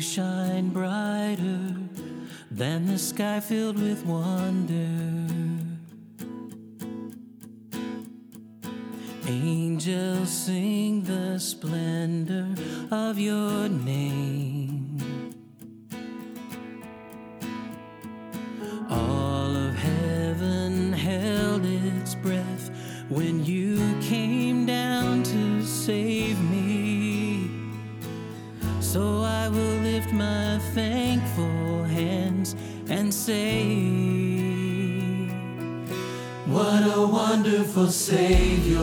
shine brighter than the sky filled with wonder. Angels sing the splendor of your name. All of heaven held its breath when you came down to save me. So I will lift my thankful hands and say, what a wonderful Savior,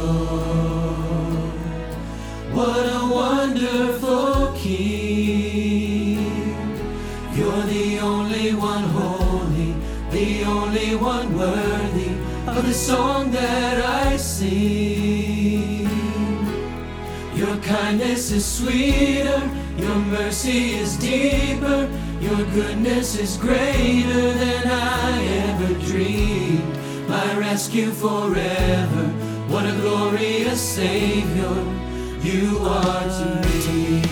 what a wonderful King. You're the only one holy, the only one worthy of the song that I sing. Your kindness is sweeter, your mercy is deeper, your goodness is greater than I ever dreamed. My rescue forever, what a glorious Savior you are to me.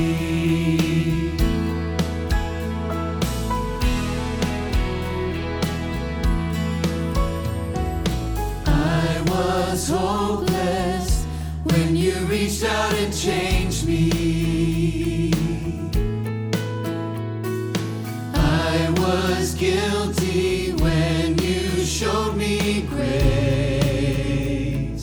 I was hopeless when you reached out and changed me. I was guilty when you showed me grace.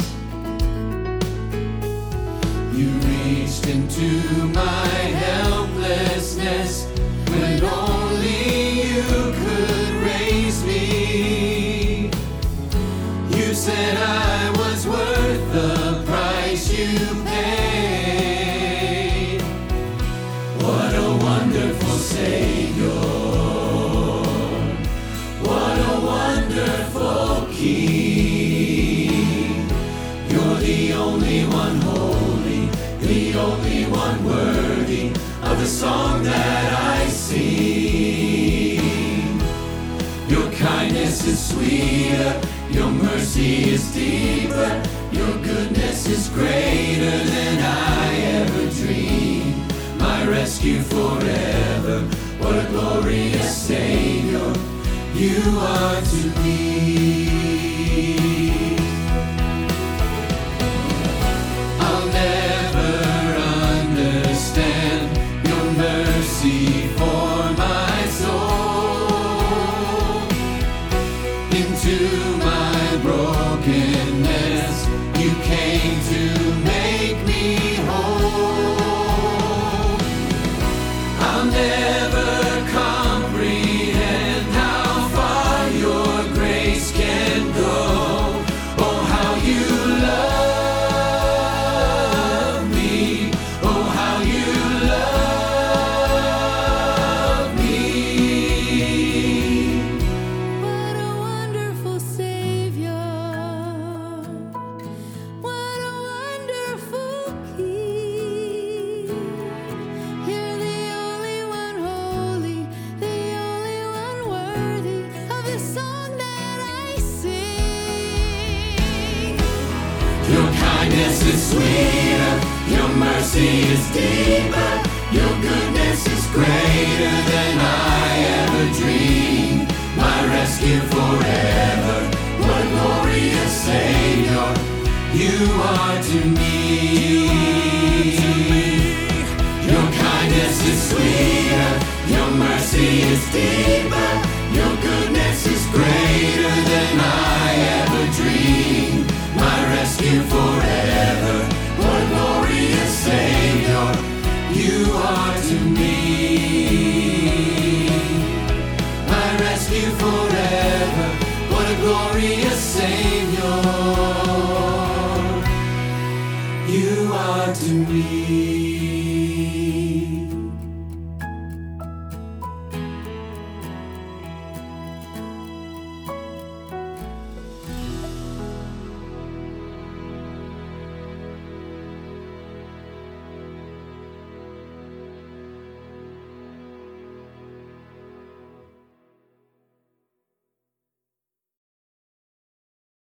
You reached into my helplessness when only you could raise me. You said I was worth the price you paid. What a wonderful Savior, what a wonderful King. You're the only one holy, the only one worthy of the song that I sing. Your kindness is sweeter, your mercy is deeper, your goodness is greater than I ever dreamed. My rescue forever, what a glorious Savior you are to me. I'll never understand your mercy for my soul. Into my brokenness, you came to make me whole. I'll never comprehend how far your grace can go. Oh, how you love me. Oh, how you love me. What a wonderful Savior, what a wonderful King. You're the only one holy, the only one worthy of the song that I sing. Your kindness is sweeter, your mercy is deeper, your goodness is greater than I ever dreamed. My rescue forever, what a glorious Savior you are to me.